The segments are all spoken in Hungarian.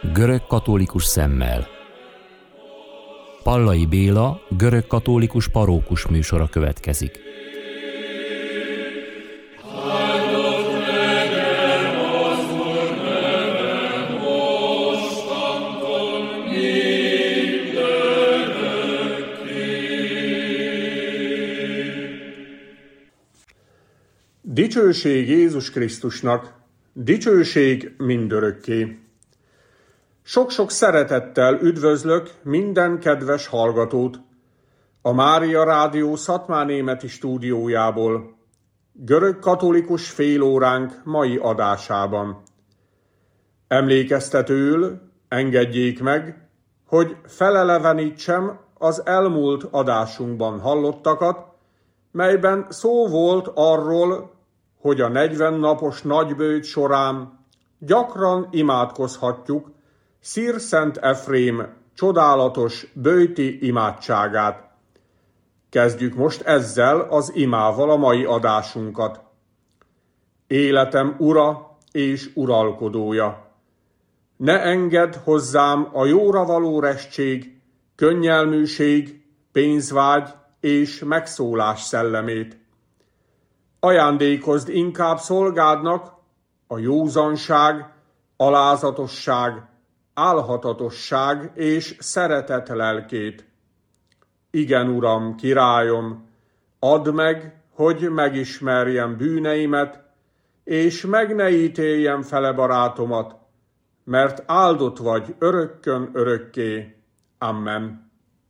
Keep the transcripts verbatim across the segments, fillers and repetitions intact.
Görög-katolikus szemmel. Pallai Béla görög-katolikus parókus műsora következik. Dicsőség Jézus Krisztusnak, dicsőség mindörökké. Sok-sok szeretettel üdvözlök minden kedves hallgatót a Mária Rádió szatmárnémeti stúdiójából, görög-katolikus félóránk mai adásában. Emlékeztetőül engedjék meg, hogy felelevenítsem az elmúlt adásunkban hallottakat, melyben szó volt arról, hogy a negyven napos nagyböjt során gyakran imádkozhatjuk Szir Szent Efrém csodálatos böjti imádságát. Kezdjük most ezzel az imával a mai adásunkat. Életem ura és uralkodója! Ne engedd hozzám a jóra való restség, könnyelműség, pénzvágy és megszólás szellemét. Ajándékozd inkább szolgádnak a józanság, alázatosság, álhatatosság és szeretet lelkét. Igen, Uram, királyom, add meg, hogy megismerjem bűneimet, és meg ne ítéljem fele barátomat, mert áldott vagy örökkön örökké. Amen.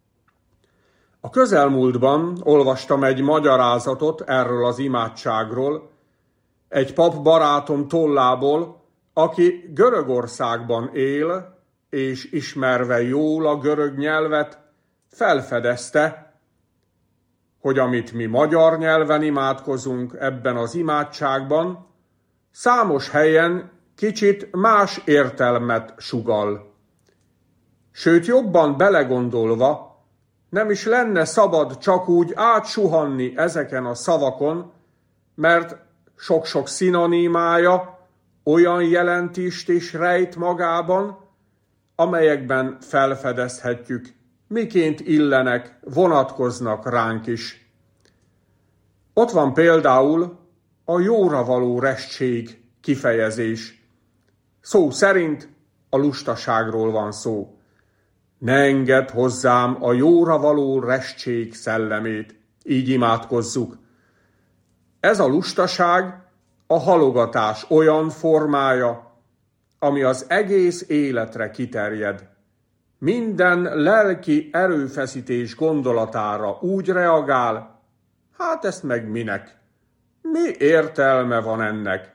A közelmúltban olvastam egy magyarázatot erről az imádságról, egy pap barátom tollából, aki Görögországban él, és ismerve jól a görög nyelvet, felfedezte, hogy amit mi magyar nyelven imádkozunk ebben az imádságban, számos helyen kicsit más értelmet sugall. Sőt, jobban belegondolva, nem is lenne szabad csak úgy átsuhanni ezeken a szavakon, mert sok-sok szinonimája olyan jelentést is rejt magában, amelyekben felfedezhetjük, miként illenek, vonatkoznak ránk is. Ott van például a jóra való restség kifejezés. Szó szerint a lustaságról van szó. Ne engedd hozzám a jóra való restség szellemét. Így imádkozzuk. Ez a lustaság a halogatás olyan formája, ami az egész életre kiterjed. Minden lelki erőfeszítés gondolatára úgy reagál, hát ezt meg minek? Mi értelme van ennek?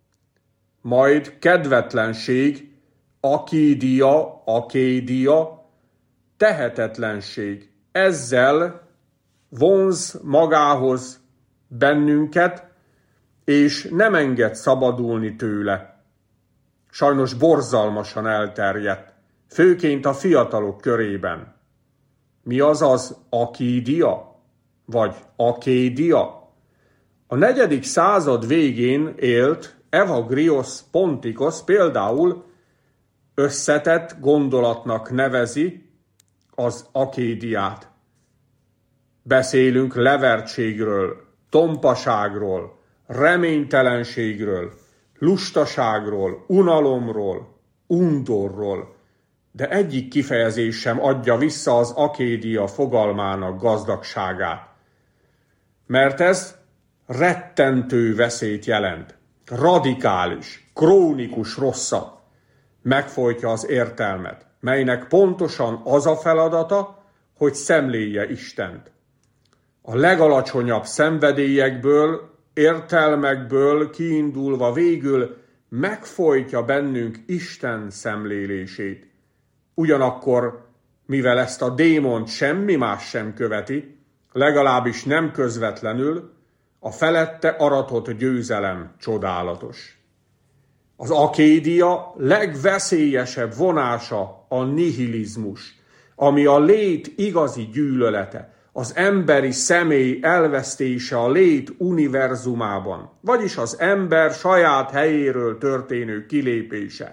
Majd kedvetlenség, akídia, akédia, tehetetlenség. Ezzel vonz magához bennünket, és nem enged szabadulni tőle. Sajnos borzalmasan elterjedt, főként a fiatalok körében. Mi az az akídia, vagy akédia? A negyedik század végén élt Evagrios Pontikos például összetett gondolatnak nevezi az akédiát. Beszélünk levertségről, tompaságról, reménytelenségről, lustaságról, unalomról, undorról, de egyik kifejezés sem adja vissza az akédia fogalmának gazdagságát. Mert ez rettentő veszélyt jelent, radikális, krónikus rosszat, megfojtja az értelmet, melynek pontosan az a feladata, hogy szemlélje Istent. A legalacsonyabb szenvedélyekből, értelmekből kiindulva végül megfojtja bennünk Isten szemlélését. Ugyanakkor, mivel ezt a démont semmi más sem követi, legalábbis nem közvetlenül, a felette aratott győzelem csodálatos. Az akédia legveszélyesebb vonása a nihilizmus, ami a lét igazi gyűlölete, az emberi személy elvesztése a lét univerzumában, vagyis az ember saját helyéről történő kilépése.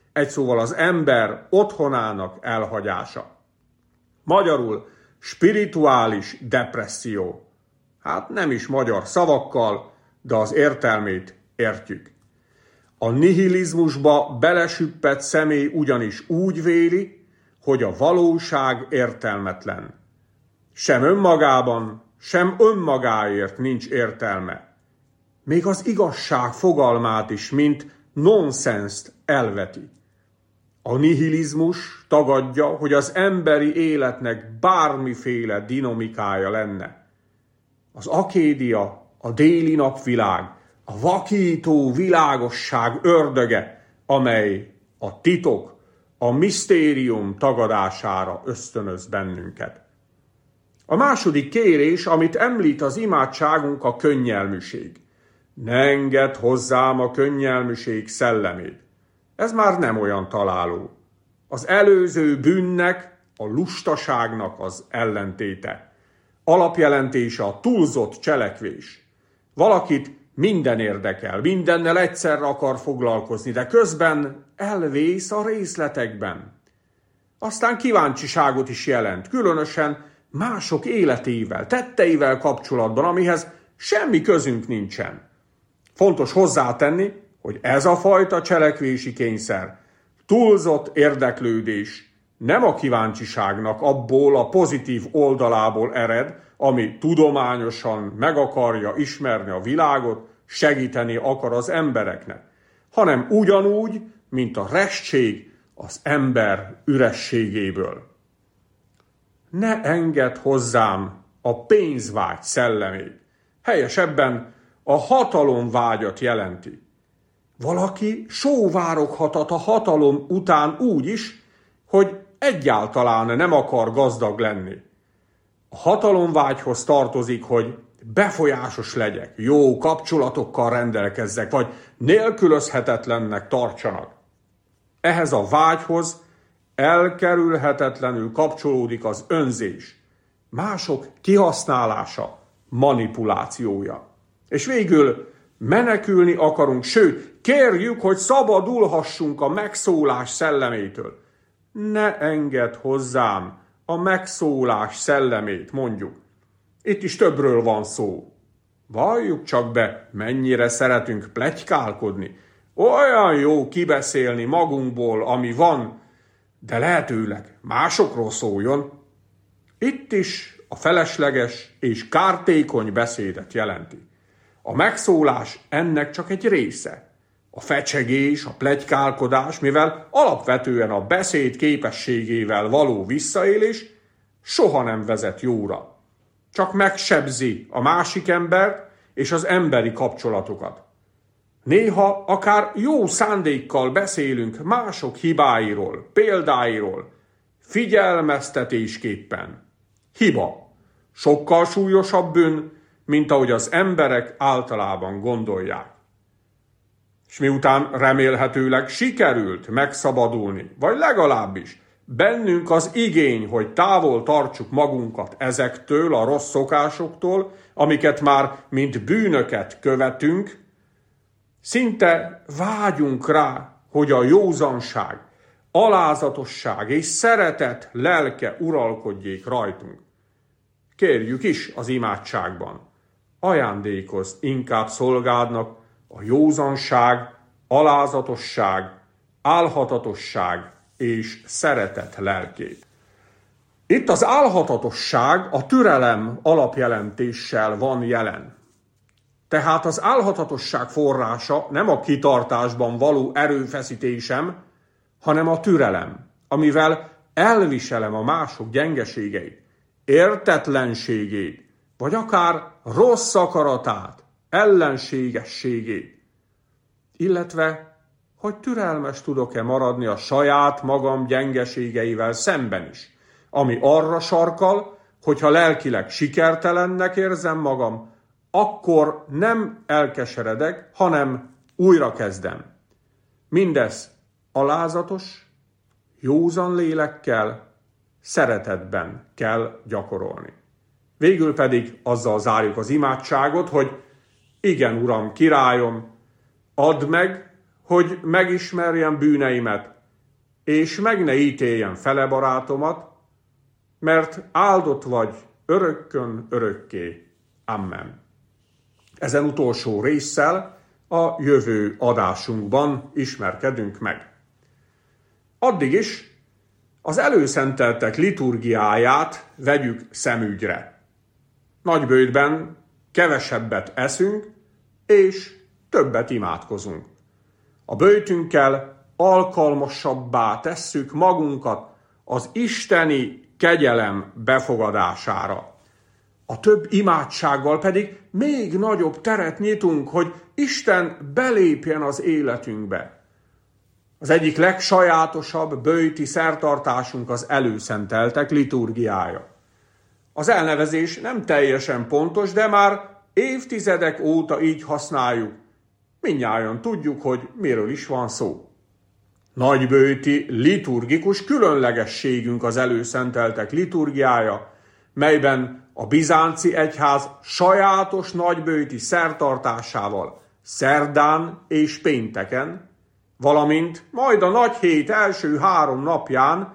Egy szóval az ember otthonának elhagyása. Magyarul spirituális depresszió. Hát nem is magyar szavakkal, de az értelmét értjük. A nihilizmusba belesüppett személy ugyanis úgy véli, hogy a valóság értelmetlen. Sem önmagában, sem önmagáért nincs értelme. Még az igazság fogalmát is, mint nonsenszt elveti. A nihilizmus tagadja, hogy az emberi életnek bármiféle dinamikája lenne. Az akédia, a déli napvilág, a vakító világosság ördöge, amely a titok, a misztérium tagadására ösztönöz bennünket. A második kérés, amit említ az imádságunk, a könnyelműség. Ne engedd hozzám a könnyelműség szellemét. Ez már nem olyan találó. Az előző bűnnek, a lustaságnak az ellentéte. Alapjelentése a túlzott cselekvés. Valakit minden érdekel, mindennel egyszerre akar foglalkozni, de közben elvész a részletekben. Aztán kíváncsiságot is jelent, különösen mások életével, tetteivel kapcsolatban, amihez semmi közünk nincsen. Fontos hozzátenni, hogy ez a fajta cselekvési kényszer, túlzott érdeklődés nem a kíváncsiságnak abból a pozitív oldalából ered, ami tudományosan meg akarja ismerni a világot, segíteni akar az embereknek, hanem ugyanúgy, mint a restség az ember ürességéből. Ne engedd hozzám a pénzvágy szellemét. Helyesebben a hatalomvágyat jelenti. Valaki sóvároghatat a hatalom után úgy is, hogy egyáltalán nem akar gazdag lenni. A hatalomvágyhoz tartozik, hogy befolyásos legyek, jó kapcsolatokkal rendelkezzek, vagy nélkülözhetetlennek tartsanak. Ehhez a vágyhoz elkerülhetetlenül kapcsolódik az önzés, mások kihasználása, manipulációja. És végül menekülni akarunk, sőt, kérjük, hogy szabadulhassunk a megszólás szellemétől. Ne engedd hozzám a megszólás szellemét, mondjuk. Itt is többről van szó. Valljuk csak be, mennyire szeretünk pletykálkodni. Olyan jó kibeszélni magunkból, ami van, de lehetőleg másokról szóljon. Itt is a felesleges és kártékony beszédet jelenti. A megszólás ennek csak egy része. A fecsegés, a pletykálkodás, mivel alapvetően a beszéd képességével való visszaélés soha nem vezet jóra. Csak megsebzi a másik embert és az emberi kapcsolatokat. Néha akár jó szándékkal beszélünk mások hibáiról, példáiról, figyelmeztetésképpen. Hiba. Sokkal súlyosabb bűn, mint ahogy az emberek általában gondolják. És miután remélhetőleg sikerült megszabadulni, vagy legalábbis bennünk az igény, hogy távol tartsuk magunkat ezektől a rossz szokásoktól, amiket már mint bűnöket követünk, szinte vágyunk rá, hogy a józanság, alázatosság és szeretet lelke uralkodjék rajtunk. Kérjük is az imádságban, ajándékozz inkább szolgádnak a józanság, alázatosság, álhatatosság és szeretet lelkét. Itt az álhatatosság a türelem alapjelentéssel van jelen. Tehát az álhatatosság forrása nem a kitartásban való erőfeszítésem, hanem a türelem, amivel elviselem a mások gyengeségeit, értetlenségét, vagy akár rossz akaratát, ellenségességét, illetve, hogy türelmes tudok-e maradni a saját magam gyengeségeivel szemben is, ami arra sarkal, hogyha lelkileg sikertelennek érzem magam, akkor nem elkeseredek, hanem újra kezdem. Mindez alázatos, józan lélekkel, szeretetben kell gyakorolni. Végül pedig azzal zárjuk az imádságot, hogy igen, Uram, királyom, add meg, hogy megismerjem bűneimet, és meg ne ítéljen fele barátomat, mert áldott vagy örökkön örökké. Amen. Ezen utolsó résszel a jövő adásunkban ismerkedünk meg. Addig is az előszenteltek liturgiáját vegyük szemügyre. Nagybőjtben kevesebbet eszünk, és többet imádkozunk. A bőjtünkkel alkalmasabbá tesszük magunkat az isteni kegyelem befogadására. A több imádsággal pedig még nagyobb teret nyitunk, hogy Isten belépjen az életünkbe. Az egyik legsajátosabb bőjti szertartásunk az előszenteltek liturgiája. Az elnevezés nem teljesen pontos, de már évtizedek óta így használjuk. Mindnyájan tudjuk, hogy miről is van szó. Nagybőjti liturgikus különlegességünk az előszenteltek liturgiája, melyben a bizánci egyház sajátos nagybőjti szertartásával szerdán és pénteken, valamint majd a nagy hét első három napján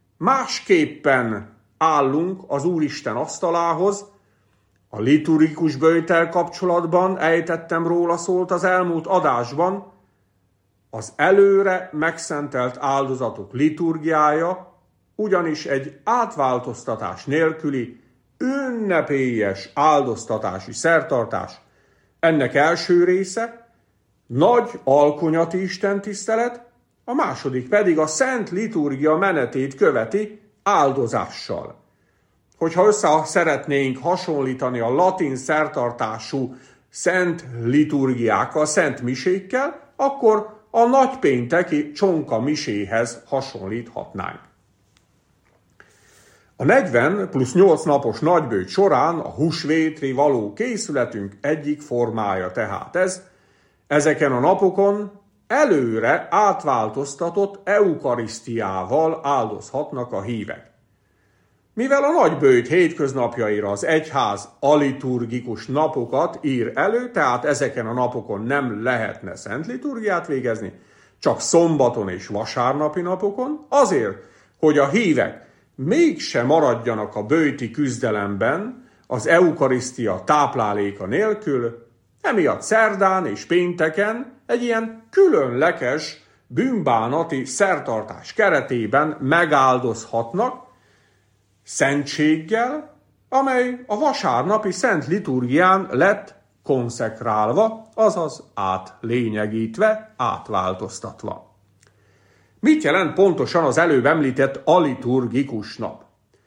másképpen állunk az Úristen asztalához. A liturgikus bőjttel kapcsolatban ejtettem róla szólt az elmúlt adásban. Az előre megszentelt áldozatok liturgiája ugyanis egy átváltoztatás nélküli, ünnepélyes áldoztatási szertartás. Ennek első része nagy alkonyati istentisztelet, a második pedig a szent liturgia menetét követi áldozással. Hogyha össze szeretnénk hasonlítani a latin szertartású szent liturgiákkal, szent misékkel, akkor a nagypénteki csonka miséhez hasonlíthatnánk. A negyven plusz nyolc napos nagybőjt során a húsvétre való készületünk egyik formája tehát ez. Ezeken a napokon előre átváltoztatott eukarisztiával áldozhatnak a hívek. Mivel a nagybőjt hétköznapjaira az egyház aliturgikus napokat ír elő, tehát ezeken a napokon nem lehetne szent liturgiát végezni, csak szombaton és vasárnapi napokon, azért, hogy a hívek mégse maradjanak a bőjti küzdelemben az eukarisztia tápláléka nélkül, emiatt szerdán és pénteken egy ilyen különleges bűnbánati szertartás keretében megáldozhatnak szentséggel, amely a vasárnapi szent liturgián lett konszekrálva, azaz átlényegítve, átváltoztatva. Mit jelent pontosan az előbb említett aliturgikus nap?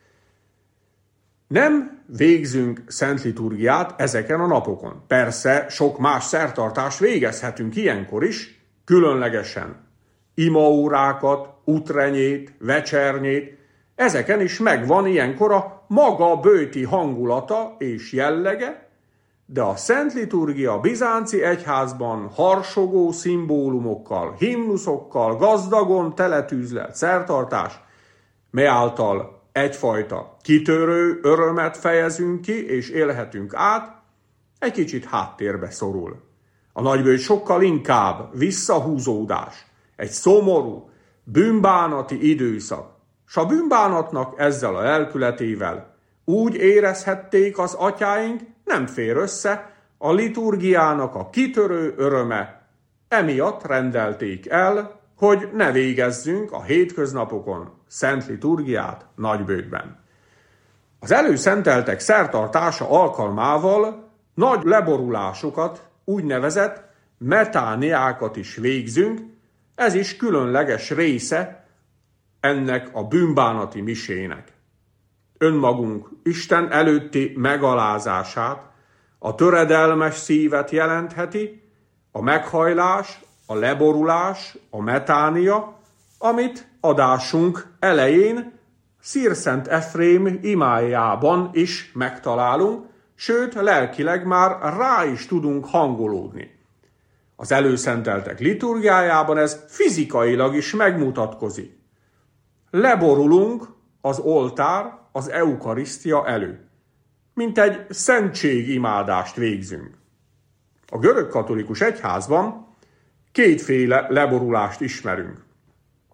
Nem végzünk szent liturgiát ezeken a napokon. Persze sok más szertartást végezhetünk ilyenkor is, különlegesen. Imaórákat, utrenyét, vecsernyét, ezeken is megvan ilyenkor a maga bőjti hangulata és jellege, de a szent liturgia a bizánci egyházban harsogó szimbólumokkal, himnuszokkal, gazdagon teletűzlelt szertartás, mely által egyfajta kitörő örömet fejezünk ki és élhetünk át, egy kicsit háttérbe szorul. A nagybőjt sokkal inkább visszahúzódás, egy szomorú, bűnbánati időszak, s a bűnbánatnak ezzel a lelkületével úgy érezhették az atyáink, nem fér össze a liturgiának a kitörő öröme. Emiatt rendelték el, hogy ne végezzünk a hétköznapokon szent liturgiát nagybőjtben. Az előszenteltek szertartása alkalmával nagy leborulásokat, úgynevezett metániákat is végzünk, ez is különleges része ennek a bűnbánati misének. Önmagunk Isten előtti megalázását, a töredelmes szívet jelentheti, a meghajlás, a leborulás, a metánia, amit adásunk elején Szirszent Efrém imájában is megtalálunk, sőt, lelkileg már rá is tudunk hangolódni. Az előszenteltek liturgiájában ez fizikailag is megmutatkozik. Leborulunk az oltár, az eukarisztia elő, mint egy szentségimádást végzünk. A görögkatolikus egyházban kétféle leborulást ismerünk.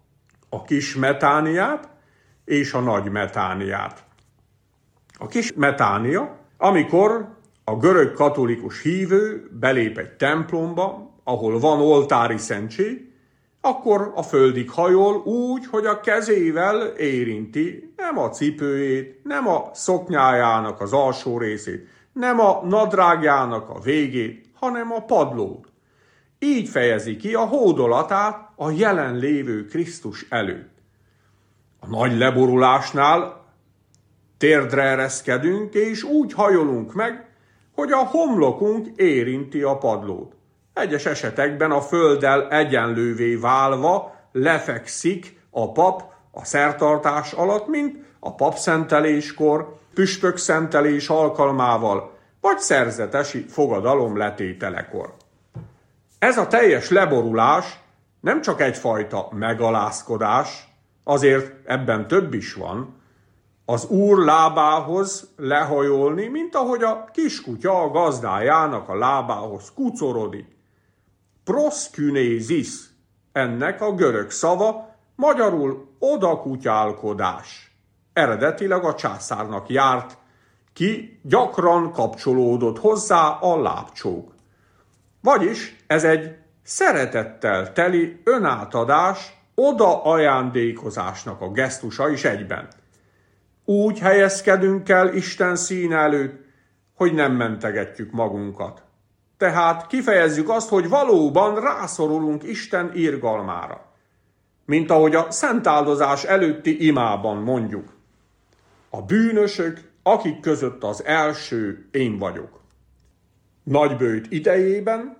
a kis metániát és a nagy metániát. A kis metánia, amikor a görög katolikus hívő belép egy templomba, ahol van oltári szentség, akkor a földig hajol úgy, hogy a kezével érinti nem a cipőjét, nem a szoknyájának az alsó részét, nem a nadrágjának a végét, hanem a padlót. Így fejezi ki a hódolatát a jelenlévő Krisztus előtt. A nagy leborulásnál térdre ereszkedünk, és úgy hajolunk meg, hogy a homlokunk érinti a padlót. Egyes esetekben a földdel egyenlővé válva lefekszik a pap a szertartás alatt, mint a papszenteléskor, püspökszentelés alkalmával, vagy szerzetesi fogadalom letételekor. Ez a teljes leborulás nem csak egyfajta megalázkodás, azért ebben több is van, az Úr lábához lehajolni, mint ahogy a kiskutya a gazdájának a lábához kucorodik. Proszkünézis, ennek a görög szava, magyarul odakutyálkodás. Eredetileg a császárnak járt, ki gyakran kapcsolódott hozzá a lábcsók. Vagyis ez egy szeretettel teli önátadás, oda ajándékozásnak a gesztusa is egyben. Úgy helyezkedünk el Isten színe előtt, hogy nem mentegetjük magunkat. Tehát kifejezzük azt, hogy valóban rászorulunk Isten irgalmára. Mint ahogy a szentáldozás előtti imában mondjuk. A bűnösök, akik között az első én vagyok. Nagyböjt idejében,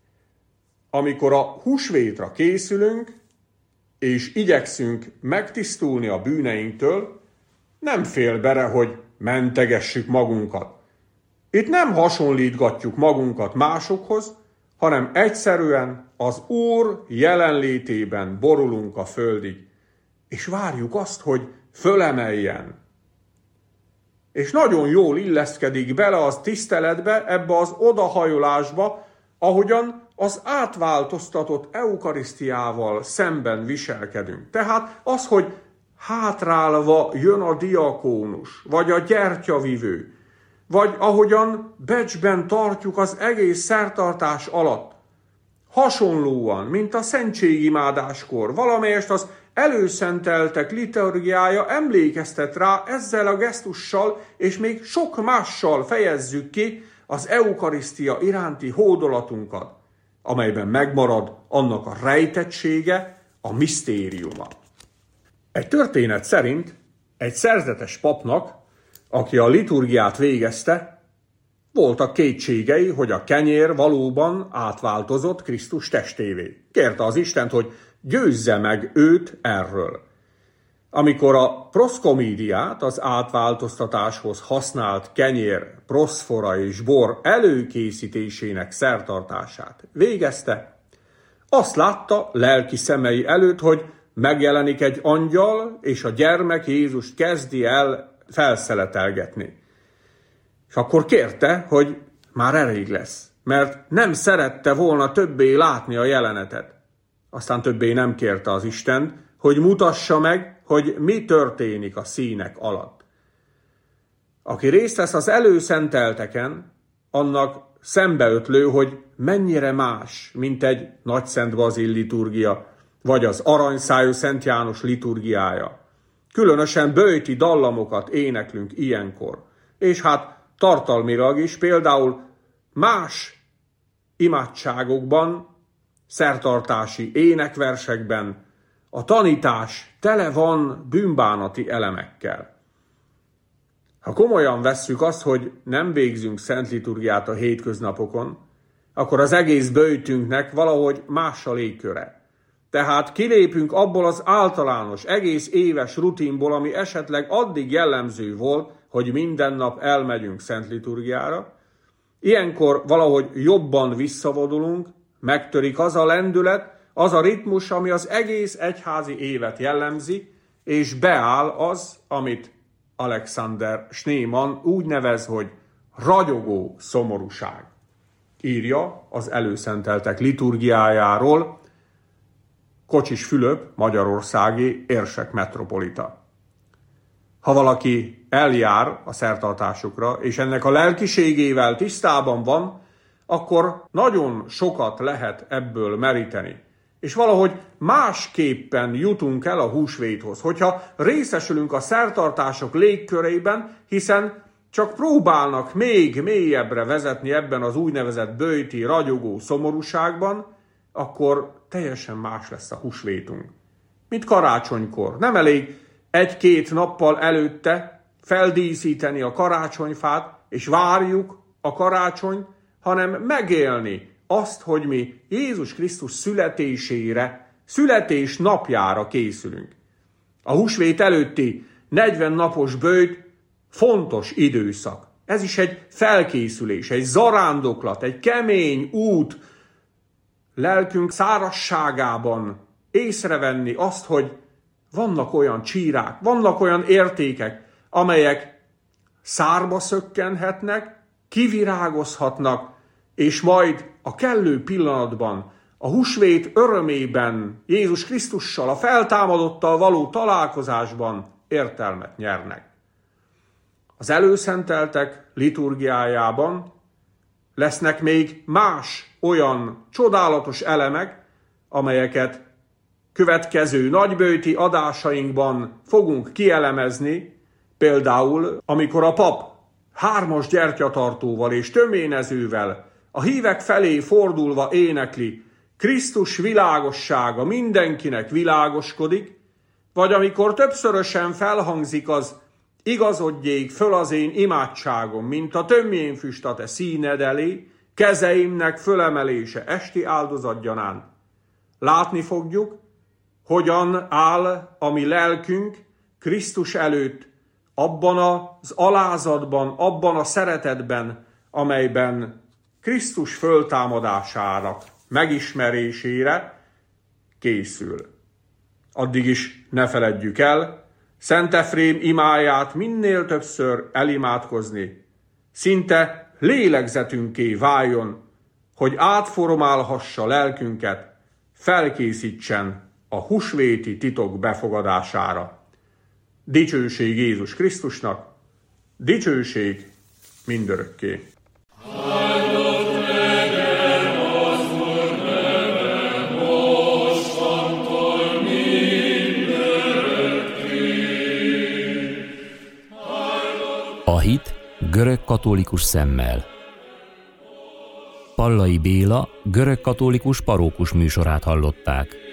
amikor a húsvétra készülünk, és igyekszünk megtisztulni a bűneinktől, nem fél bele, hogy mentegessük magunkat. Itt nem hasonlítgatjuk magunkat másokhoz, hanem egyszerűen az Úr jelenlétében borulunk a földig, és várjuk azt, hogy fölemeljen. És nagyon jól illeszkedik bele az tiszteletbe, ebbe az odahajolásba, ahogyan az átváltoztatott eukarisztiával szemben viselkedünk. Tehát az, hogy hátrálva jön a diakónus, vagy a gyertyavivő, vagy ahogyan becsben tartjuk az egész szertartás alatt, hasonlóan, mint a szentségimádáskor, valamelyest az előszenteltek liturgiája emlékeztet rá, ezzel a gesztussal, és még sok mással fejezzük ki az eukarisztia iránti hódolatunkat, amelyben megmarad annak a rejtettsége, a misztériuma. Egy történet szerint egy szerzetes papnak, aki a liturgiát végezte, voltak kétségei, hogy a kenyér valóban átváltozott Krisztus testévé. Kérte az Istent, hogy győzze meg őt erről. Amikor a proszkomédiát, az átváltoztatáshoz használt kenyér, proszfora és bor előkészítésének szertartását végezte, azt látta lelki szemei előtt, hogy megjelenik egy angyal, és a gyermek Jézust kezdi el felszeletelgetni. És akkor kérte, hogy már elég lesz, mert nem szerette volna többé látni a jelenetet. Aztán többé nem kérte az Istent, hogy mutassa meg, hogy mi történik a színek alatt. Aki részt vesz az előszentelteken, annak szembeötlő, hogy mennyire más, mint egy Nagyszent Bazil liturgia, vagy az aranyszájú Szent János liturgiája. Különösen böjti dallamokat éneklünk ilyenkor. És hát tartalmilag is, például más imádságokban, szertartási énekversekben a tanítás tele van bűnbánati elemekkel. Ha komolyan vesszük azt, hogy nem végzünk szent liturgiát a hétköznapokon, akkor az egész böjtünknek valahogy más a légköre. Tehát kilépünk abból az általános, egész éves rutinból, ami esetleg addig jellemző volt, hogy minden nap elmegyünk szent liturgiára. Ilyenkor valahogy jobban visszavonulunk, megtörik az a lendület, az a ritmus, ami az egész egyházi évet jellemzi, és beáll az, amit Alexander Schneemann úgy nevez, hogy ragyogó szomorúság. Írja az előszenteltek liturgiájáról Kocsis Fülöp, magyarországi érsek metropolita. Ha valaki eljár a szertartásokra, és ennek a lelkiségével tisztában van, akkor nagyon sokat lehet ebből meríteni. És valahogy másképpen jutunk el a húsvéthoz, hogyha részesülünk a szertartások légkörében, hiszen csak próbálnak még mélyebbre vezetni ebben az úgynevezett böjti, ragyogó szomorúságban, akkor teljesen más lesz a húsvétunk. Mint karácsonykor. Nem elég egy-két nappal előtte feldíszíteni a karácsonyfát, és várjuk a karácsonyt, hanem megélni azt, hogy mi Jézus Krisztus születésére, születés napjára készülünk. A húsvét előtti negyven napos böjt fontos időszak. Ez is egy felkészülés, egy zarándoklat, egy kemény út, lelkünk szárazságában észrevenni azt, hogy vannak olyan csírák, vannak olyan értékek, amelyek szárba szökkenhetnek, kivirágozhatnak, és majd a kellő pillanatban, a húsvét örömében, Jézus Krisztussal, a feltámadottal való találkozásban értelmet nyernek. Az előszenteltek liturgiájában lesznek még más olyan csodálatos elemek, amelyeket következő nagyböjti adásainkban fogunk kielemezni, például amikor a pap hármas gyertyatartóval és töménezővel a hívek felé fordulva énekli, Krisztus világossága mindenkinek világoskodik, vagy amikor többszörösen felhangzik az igazodjék föl az én imádságom, mint a tömjénfüst a te színed elé, kezeimnek fölemelése esti áldozatgyanánt. Látni fogjuk, hogyan áll a mi lelkünk Krisztus előtt, abban az alázatban, abban a szeretetben, amelyben Krisztus föltámadására, megismerésére készül. Addig is ne feledjük el, Szent Efrém imáját minél többször elimádkozni, szinte lélegzetünké váljon, hogy átformálhassa lelkünket, felkészítsen a húsvéti titok befogadására. Dicsőség Jézus Krisztusnak, dicsőség mindörökké. A hit görög-katolikus szemmel. Pallai Béla görög-katolikus parókus műsorát hallották.